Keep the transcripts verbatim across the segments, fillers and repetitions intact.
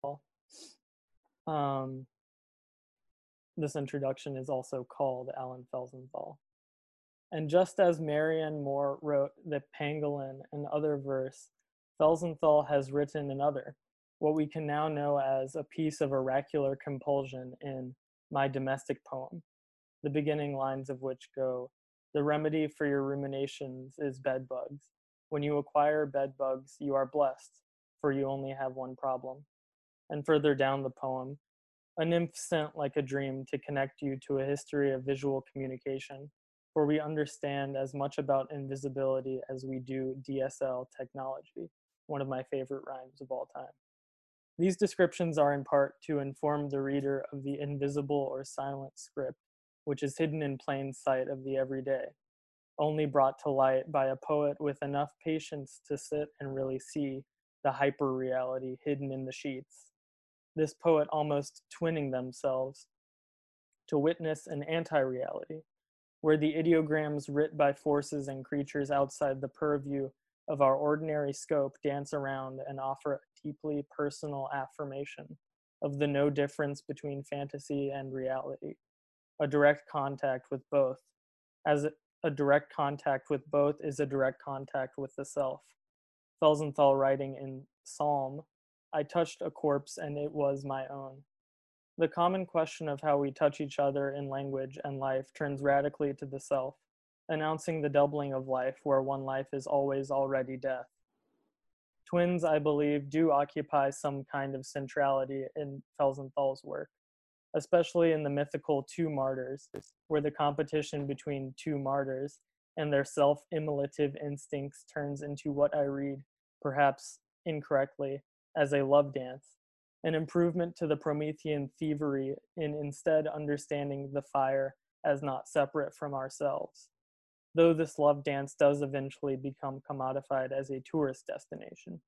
Um, this introduction is also called Alan Felsenthal. And just as Marianne Moore wrote the Pangolin and other verse, Felsenthal has written another, what we can now know as a piece of oracular compulsion in My Domestic Poem, the beginning lines of which go, "The remedy for your ruminations is bedbugs. When you acquire bedbugs, you are blessed, for you only have one problem." And further down the poem, "A nymph sent like a dream to connect you to a history of visual communication, for we understand as much about invisibility as we do D S L technology," one of my favorite rhymes of all time. These descriptions are in part to inform the reader of the invisible or silent script, which is hidden in plain sight of the everyday, only brought to light by a poet with enough patience to sit and really see the hyper-reality hidden in the sheets. This poet almost twinning themselves to witness an anti-reality, where the ideograms writ by forces and creatures outside the purview of our ordinary scope dance around and offer a deeply personal affirmation of the no difference between fantasy and reality, a direct contact with both, as a direct contact with both is a direct contact with the self. Felsenthal writing in Psalm, "I touched a corpse and it was my own." The common question of how we touch each other in language and life turns radically to the self, announcing the doubling of life where one life is always already death. Twins, I believe, do occupy some kind of centrality in Felsenthal's work, especially in the mythical Two Martyrs, where the competition between two martyrs and their self-immolative instincts turns into what I read, perhaps incorrectly, as a love dance, an improvement to the Promethean thievery in instead understanding the fire as not separate from ourselves, though this love dance does eventually become commodified as a tourist destination.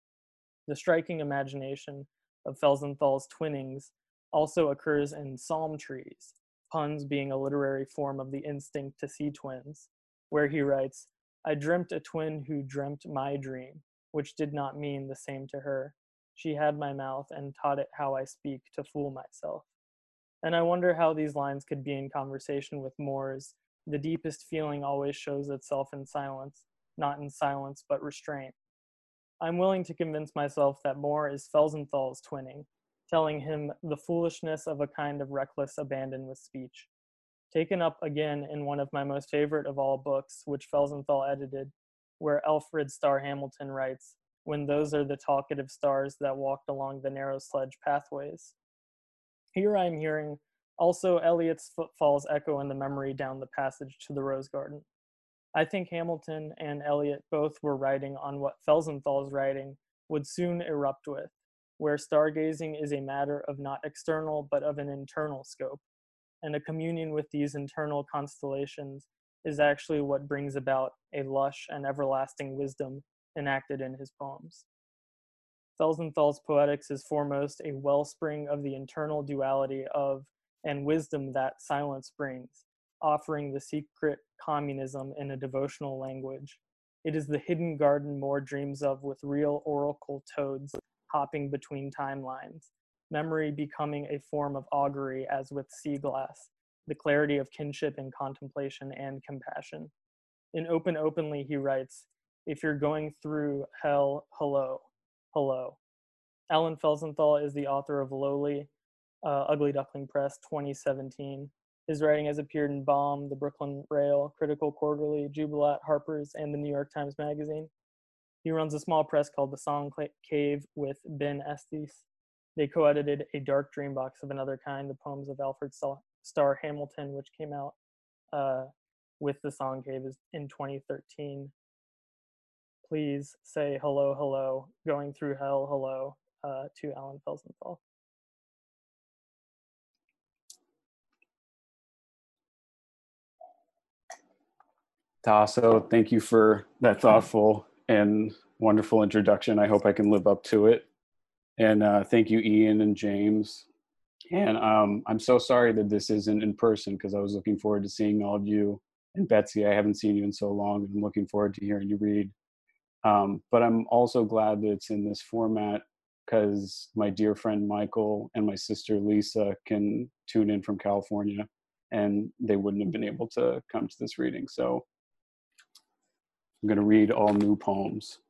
The striking imagination of Felsenthal's twinnings also occurs in psalm trees, puns being a literary form of the instinct to see twins, where he writes, "I dreamt a twin who dreamt my dream, which did not mean the same to her. She had my mouth and taught it how I speak to fool myself." And I wonder how these lines could be in conversation with Moore's, "The deepest feeling always shows itself in silence, not in silence but restraint." I'm willing to convince myself that Moore is Felsenthal's twinning, telling him the foolishness of a kind of reckless abandon with speech. Taken up again in one of my most favorite of all books, which Felsenthal edited, where Alfred Starr Hamilton writes, "When those are the talkative stars that walked along the narrow sledge pathways." Here I'm hearing also Eliot's footfalls echo in the memory down the passage to the rose garden. I think Hamilton and Eliot both were writing on what Felsenthal's writing would soon erupt with, where stargazing is a matter of not external but of an internal scope, and a communion with these internal constellations is actually what brings about a lush and everlasting wisdom enacted in his poems. Felsenthal's poetics is foremost a wellspring of the internal duality of and wisdom that silence brings, offering the secret communism in a devotional language. It is the hidden garden Moore dreams of with real oracle toads hopping between timelines, memory becoming a form of augury as with sea glass, the clarity of kinship and contemplation and compassion. In Open Openly, he writes, "If you're going through hell, hello, hello." Alan Felsenthal is the author of Lowly, uh, Ugly Duckling Press, twenty seventeen. His writing has appeared in Bomb, The Brooklyn Rail, Critical Quarterly, Jubilat, Harper's, and the New York Times Magazine. He runs a small press called The Song Cave with Ben Estes. They co-edited A Dark Dream Box of Another Kind, the poems of Alfred Starr Hamilton, which came out uh, with The Song Cave in twenty thirteen. Please say hello, hello, going through hell, hello, uh, to Alan Felsenthal. Tasso, thank you for that thoughtful and wonderful introduction. I hope I can live up to it. And uh, thank you, Ian and James. And um, I'm so sorry that this isn't in person because I was looking forward to seeing all of you. And Betsy, I haven't seen you in so long. I'm looking forward to hearing you read. Um, but I'm also glad that it's in this format because my dear friend Michael and my sister Lisa can tune in from California, and they wouldn't have been able to come to this reading. So I'm going to read all new poems.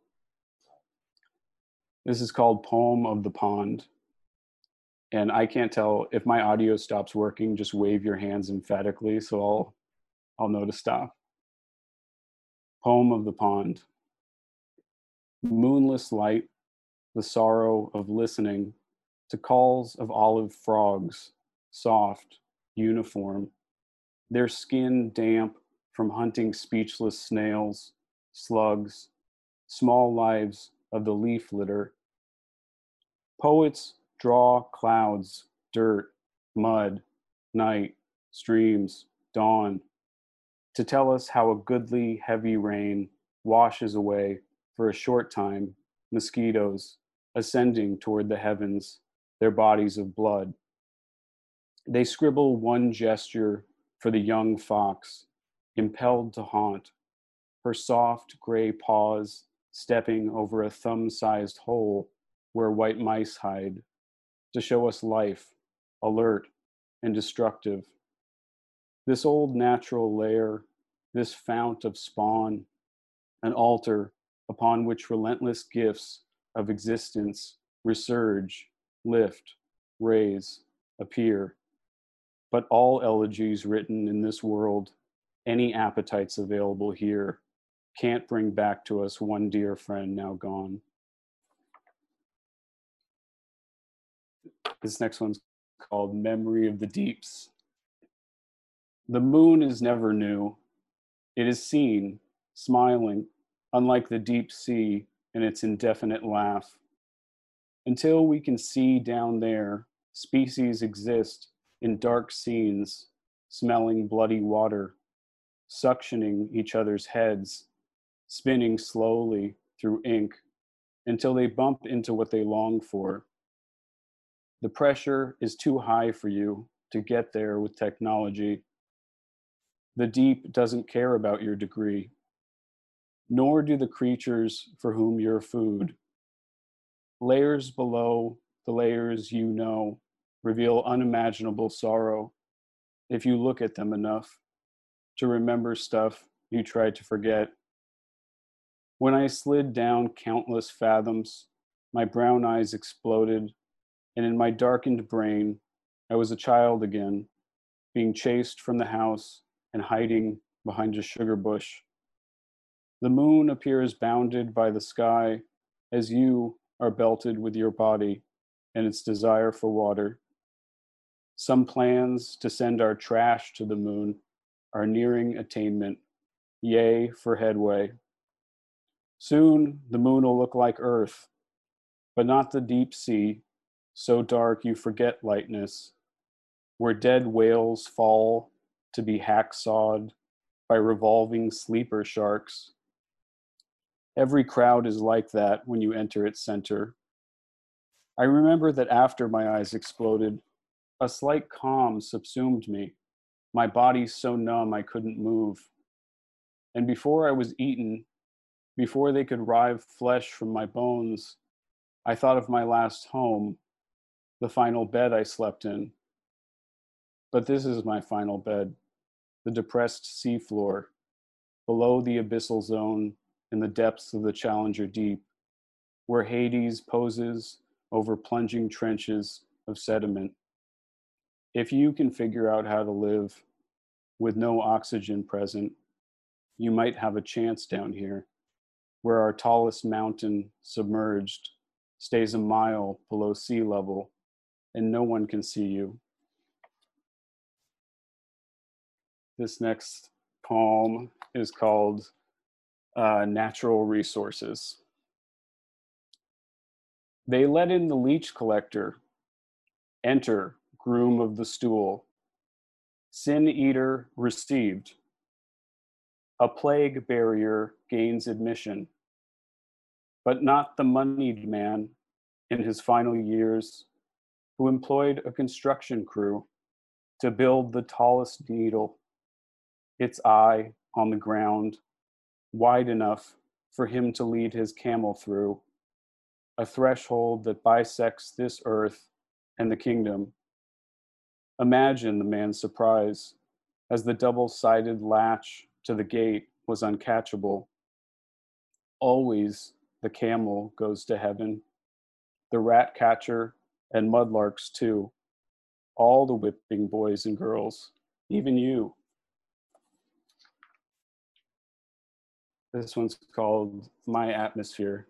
This is called Poem of the Pond. And I can't tell if my audio stops working, just wave your hands emphatically so I'll, I'll know to stop. Poem of the Pond. Moonless light, the sorrow of listening to calls of olive frogs, soft, uniform, their skin damp from hunting speechless snails, slugs, small lives of the leaf litter. Poets draw clouds, dirt, mud, night, streams, dawn, to tell us how a goodly heavy rain washes away for a short time mosquitoes ascending toward the heavens, their bodies of blood. They scribble one gesture for the young fox, impelled to haunt, her soft gray paws stepping over a thumb-sized hole where white mice hide, to show us life, alert and destructive. This old natural lair, this fount of spawn, an altar upon which relentless gifts of existence resurge, lift, raise, appear. But all elegies written in this world, any appetites available here, can't bring back to us one dear friend now gone. This next one's called Memory of the Deeps. The moon is never new. It is seen, smiling, unlike the deep sea in its indefinite laugh. Until we can see down there, species exist in dark scenes, smelling bloody water, suctioning each other's heads, spinning slowly through ink until they bump into what they long for. The pressure is too high for you to get there with technology. The deep doesn't care about your degree, nor do the creatures for whom you're food. Layers below the layers you know reveal unimaginable sorrow if you look at them enough to remember stuff you tried to forget. When I slid down countless fathoms, my brown eyes exploded, and in my darkened brain, I was a child again, being chased from the house and hiding behind a sugar bush. The moon appears bounded by the sky as you are belted with your body and its desire for water. Some plans to send our trash to the moon are nearing attainment, yea, for headway. Soon the moon will look like Earth, but not the deep sea, so dark you forget lightness, where dead whales fall to be hacksawed by revolving sleeper sharks. Every crowd is like that when you enter its center. I remember that after my eyes exploded, a slight calm subsumed me, my body so numb I couldn't move. And before I was eaten, before they could rive flesh from my bones, I thought of my last home, the final bed I slept in. But this is my final bed, the depressed seafloor, below the abyssal zone in the depths of the Challenger Deep, where Hades poses over plunging trenches of sediment. If you can figure out how to live with no oxygen present, you might have a chance down here, where our tallest mountain, submerged, stays a mile below sea level, and no one can see you. This next poem is called uh, Natural Resources. They let in the leech collector. Enter, groom of the stool. Sin eater received. A plague barrier gains admission, but not the moneyed man in his final years who employed a construction crew to build the tallest needle, its eye on the ground, wide enough for him to lead his camel through, a threshold that bisects this earth and the kingdom. Imagine the man's surprise as the double-sided latch to the gate was uncatchable. Always the camel goes to heaven, the rat catcher and mudlarks too, all the whipping boys and girls, even you. This one's called My Atmosphere.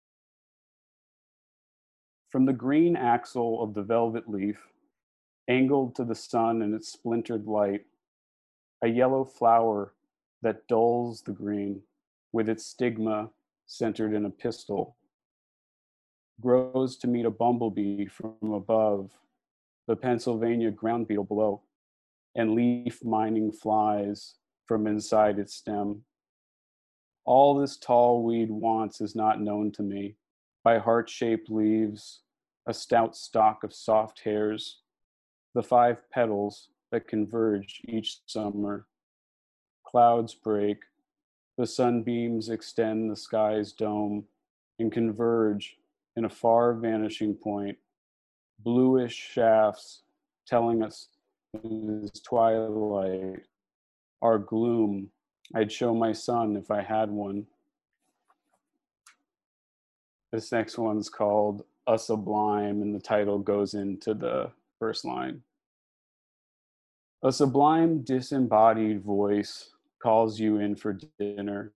From the green axle of the velvet leaf, angled to the sun in its splintered light, a yellow flower that dulls the green with its stigma centered in a pistil, grows to meet a bumblebee from above, the Pennsylvania ground beetle below, and leaf mining flies from inside its stem. All this tall weed wants is not known to me. By heart-shaped leaves, a stout stalk of soft hairs, the five petals that converge each summer. Clouds break, the sunbeams extend the sky's dome and converge in a far vanishing point, bluish shafts telling us it is twilight. Our gloom, I'd show my son if I had one. This next one's called A Sublime, and the title goes into the first line. A sublime disembodied voice calls you in for dinner.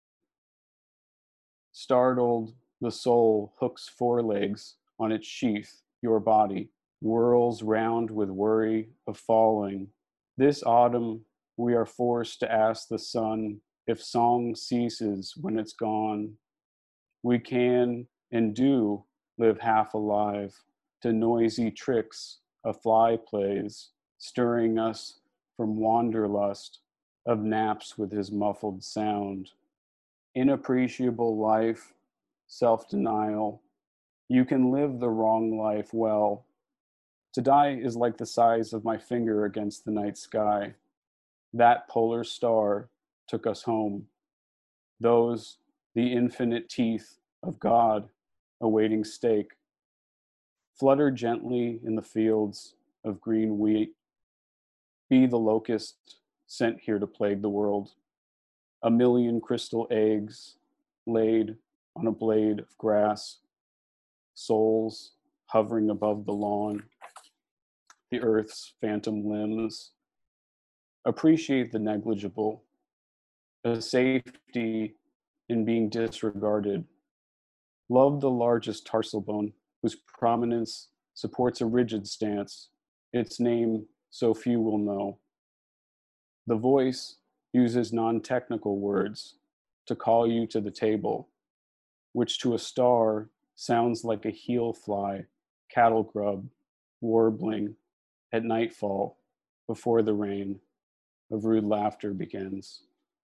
Startled, the soul hooks forelegs on its sheath, your body, whirls round with worry of falling. This autumn, we are forced to ask the sun if song ceases when it's gone. We can and do live half alive to noisy tricks a fly plays, stirring us from wanderlust of naps with his muffled sound. Inappreciable life, self-denial. You can live the wrong life well. To die is like the size of my finger against the night sky. That polar star took us home. Those, the infinite teeth of God awaiting stake. Flutter gently in the fields of green wheat. Be the locust sent here to plague the world. A million crystal eggs laid on a blade of grass. Souls hovering above the lawn. The earth's phantom limbs. Appreciate the negligible. A safety in being disregarded. Love the largest tarsal bone, whose prominence supports a rigid stance, its name so few will know. The voice uses non-technical words to call you to the table, which to a star sounds like a heel fly, cattle grub, warbling at nightfall before the rain of rude laughter begins.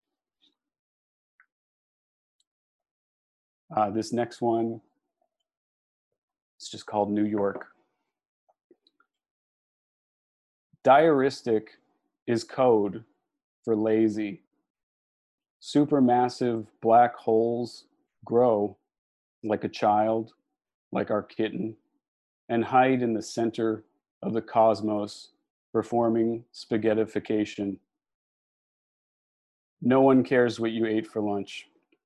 Uh, this next one is just called New York. Diaristic is code for lazy. Supermassive black holes grow like a child, like our kitten, and hide in the center of the cosmos, performing spaghettification. No one cares what you ate for lunch.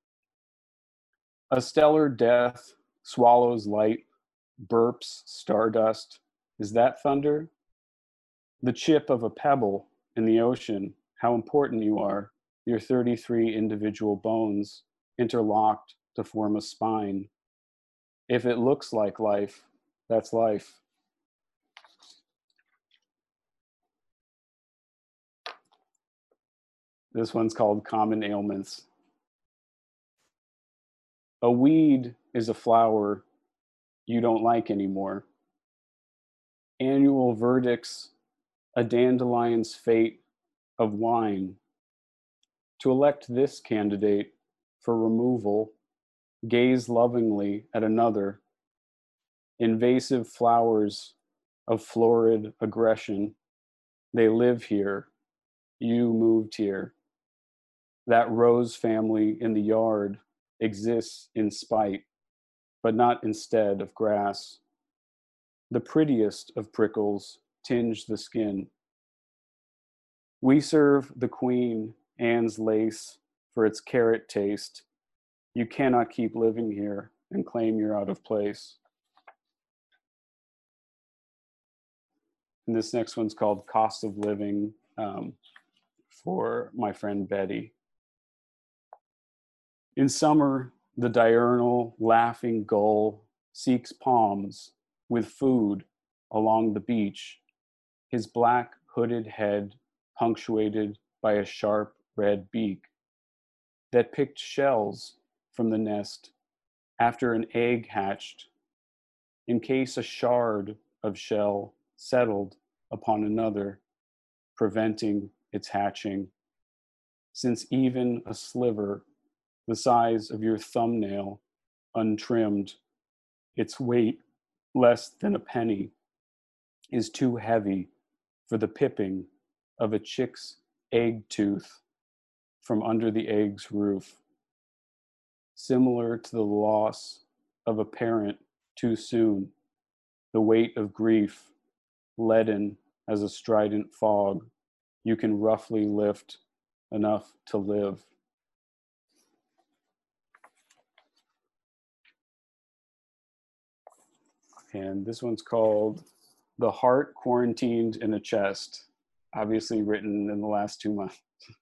A stellar death swallows light, burps stardust. Is that thunder? The chip of a pebble in the ocean, how important you are, your thirty-three individual bones interlocked to form a spine. If it looks like life, that's life. This one's called Common Ailments. A weed is a flower you don't like anymore. Annual verdicts, a dandelion's fate of wine. To elect this candidate for removal, gaze lovingly at another. Invasive flowers of florid aggression. They live here. You moved here. That rose family in the yard exists in spite. but not instead of grass. The prettiest of prickles tinge the skin. We serve the queen Anne's lace for its carrot taste. You cannot keep living here and claim you're out of place. And this next one's called Cost of Living, um, for my friend Betty. In summer, the diurnal laughing gull seeks palms with food along the beach, his black hooded head punctuated by a sharp red beak that picked shells from the nest after an egg hatched, in case a shard of shell settled upon another, preventing its hatching, since even a sliver the size of your thumbnail, untrimmed, its weight less than a penny, is too heavy for the pipping of a chick's egg tooth from under the egg's roof, similar to the loss of a parent too soon, the weight of grief, leaden as a strident fog, you can roughly lift enough to live. And this one's called The Heart Quarantined in a Chest, obviously written in the last two months.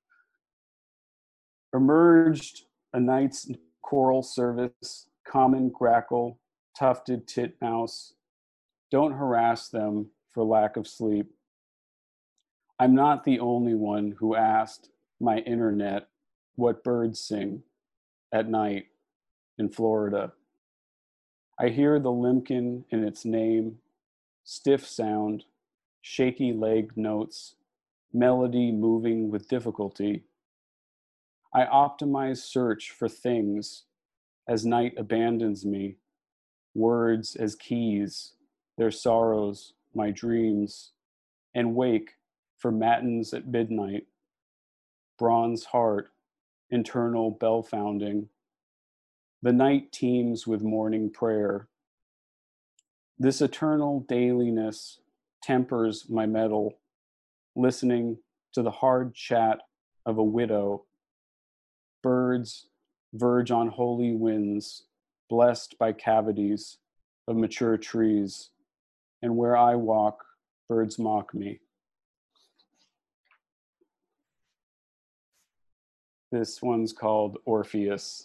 Emerged a night's choral service, common grackle, tufted titmouse. Don't harass them for lack of sleep. I'm not the only one who asked my internet what birds sing at night in Florida. I hear the limpkin in its name, stiff sound, shaky leg notes, melody moving with difficulty. I optimize search for things as night abandons me, words as keys, their sorrows, my dreams, and wake for matins at midnight, bronze heart, internal bell founding. The night teems with morning prayer. This eternal dailiness tempers my mettle, listening to the hard chat of a widow. Birds verge on holy winds, blessed by cavities of mature trees, and where I walk, birds mock me. This one's called Orpheus.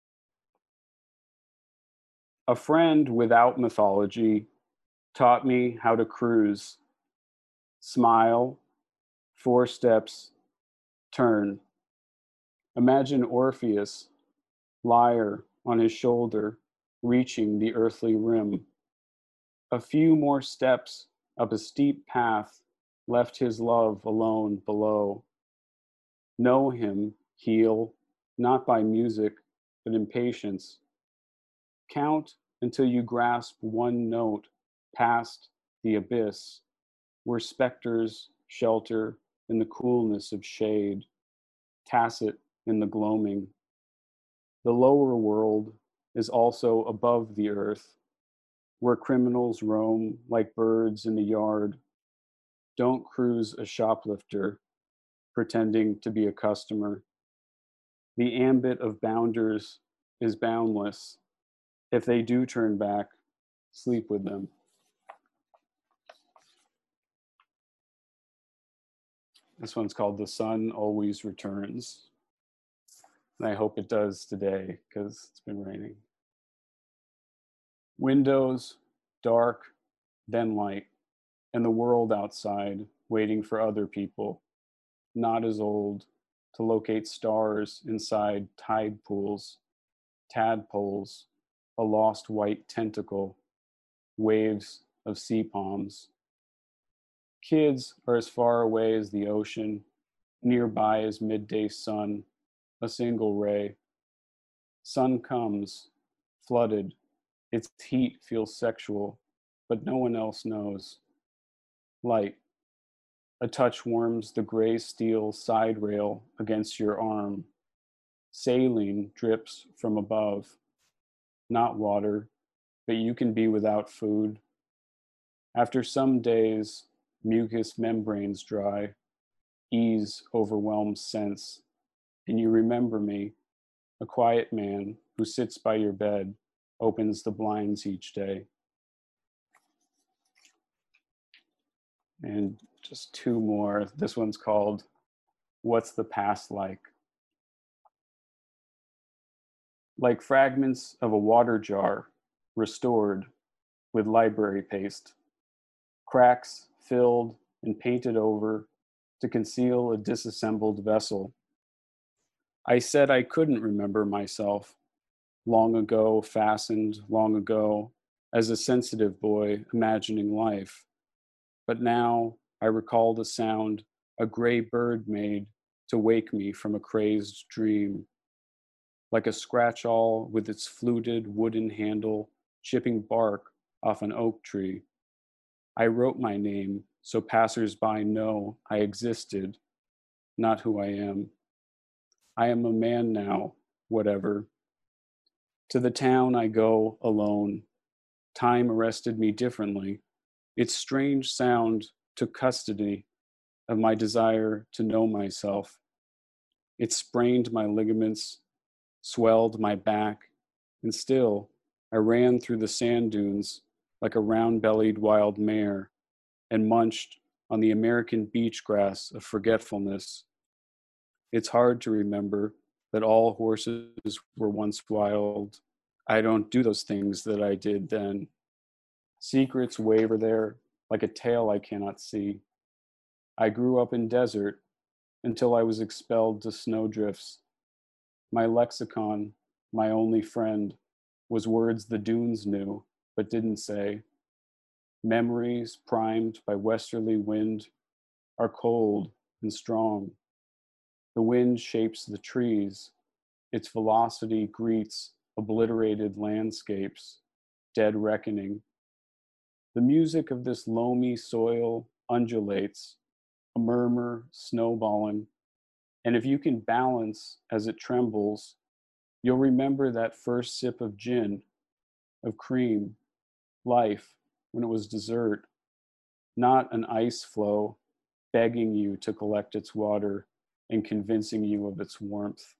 A friend without mythology taught me how to cruise. Smile, four steps, turn. Imagine Orpheus, lyre on his shoulder, reaching the earthly rim. A few more steps up a steep path left his love alone below. Know him, heal, not by music, but in patience. Count until you grasp one note past the abyss, where specters shelter in the coolness of shade, tacit in the gloaming. The lower world is also above the earth, where criminals roam like birds in the yard. Don't cruise a shoplifter, pretending to be a customer. The ambit of bounders is boundless. If they do turn back, sleep with them. This one's called The Sun Always Returns. And I hope it does today because it's been raining. Windows, dark, then light, and the world outside waiting for other people, not as old, to locate stars inside tide pools, tadpoles, a lost white tentacle, waves of sea palms. Kids are as far away as the ocean, nearby as midday sun, a single ray. Sun comes, flooded, its heat feels sexual, but no one else knows. Light, a touch warms the gray steel side rail against your arm. Saline drips from above, not water, but you can be without food. After some days, mucous membranes dry, ease overwhelms sense, and you remember me, a quiet man who sits by your bed, opens the blinds each day. And just two more. This one's called What's the Past Like? Like fragments of a water jar, restored with library paste. Cracks filled and painted over to conceal a disassembled vessel. I said I couldn't remember myself, long ago fastened, long ago, as a sensitive boy imagining life. But now I recall the sound a gray bird made to wake me from a crazed dream. Like a scratch-all with its fluted wooden handle chipping bark off an oak tree. I wrote my name so passers-by know I existed, not who I am. I am a man now, whatever. To the town I go alone. Time arrested me differently. Its strange sound took custody of my desire to know myself. It sprained my ligaments, swelled my back, and still I ran through the sand dunes like a round-bellied wild mare and munched on the American beach grass of forgetfulness. It's hard to remember that all horses were once wild. I don't do those things that I did then. Secrets waver there like a tail I cannot see. I grew up in desert until I was expelled to snowdrifts. My lexicon, my only friend, was words the dunes knew but didn't say. Memories primed by westerly wind are cold and strong. The wind shapes the trees. Its velocity greets obliterated landscapes, dead reckoning. The music of this loamy soil undulates, a murmur snowballing, and if you can balance as it trembles, you'll remember that first sip of gin, of cream, life, when it was dessert, not an ice flow begging you to collect its water and convincing you of its warmth.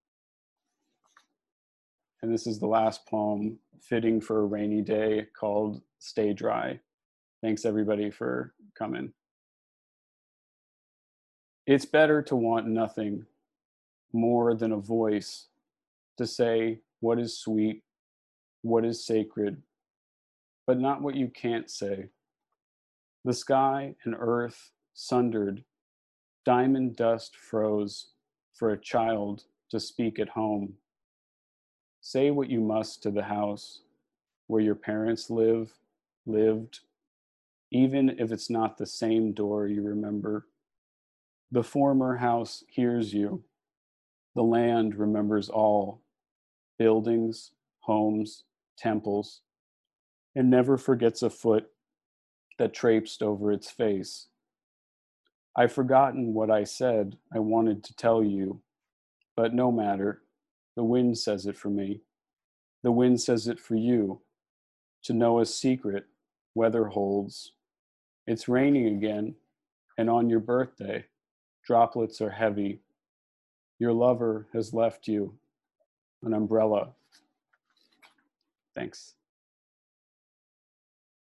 And this is the last poem, fitting for a rainy day, called Stay Dry. Thanks everybody for coming. It's better to want nothing more than a voice to say what is sweet, what is sacred, but not what you can't say. The sky and earth sundered, diamond dust froze for a child to speak at home. Say what you must to the house where your parents live, lived, even if it's not the same door you remember. The former house hears you. The land remembers all, buildings, homes, temples, and never forgets a foot that traipsed over its face. I've forgotten what I said I wanted to tell you, but no matter, the wind says it for me. The wind says it for you. To know a secret weather holds. It's raining again, and on your birthday, droplets are heavy. Your lover has left you an umbrella. Thanks.